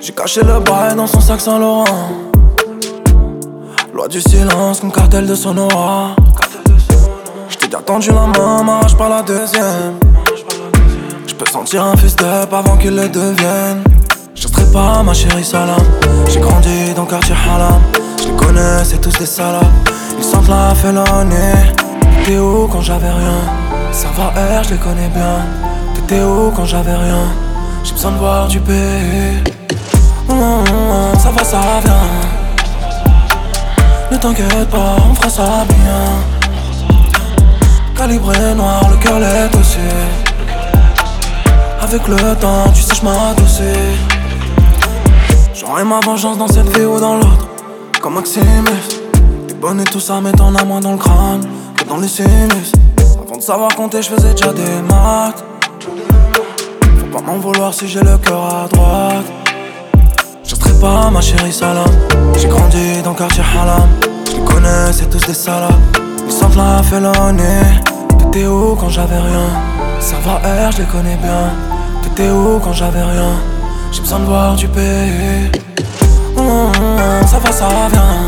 J'ai caché le bail dans son sac Saint-Laurent. Loi du silence comme cartel de Sonora. J't'ai déjà tendu la main, m'arrache pas la deuxième. J'peux sentir un fils d'up avant qu'il le devienne. Je serai pas ma chérie salam. J'ai grandi dans le quartier halam. Je les connais, c'est tous des salades. Ils sentent la félonie. T'étais où quand j'avais rien? Ça va R, je les connais bien. T'étais où quand j'avais rien? J'ai besoin de voir du pays. Ça va, ça vient. Ne t'inquiète pas, on fera ça bien. Calibré noir, le cœur l'est aussi. Avec le temps, tu sais, j'm'adoucis. J'aurai ma vengeance dans cette vie ou dans l'autre. Comme Maximus. T'es bonne et tout ça, mais t'en as moins dans le crâne que dans les sinus. Avant de savoir compter, j'faisais déjà des maths. Faut pas m'en vouloir si j'ai le cœur à droite. Je serai pas ma chérie salam. J'ai grandi dans le quartier halam. Je les connais, c'est tous des salades. Ils sentent la félonie. T'étais où quand j'avais rien? Ça va R, je les connais bien. T'étais où quand j'avais rien? J'ai besoin de voir du pays. Ça va, ça vient.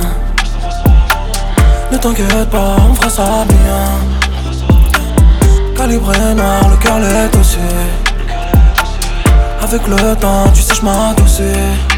Ne t'inquiète pas, on fera ça bien. Calibré noir, le cœur l'est aussi. Avec le temps, tu sais, j'm'adoucis.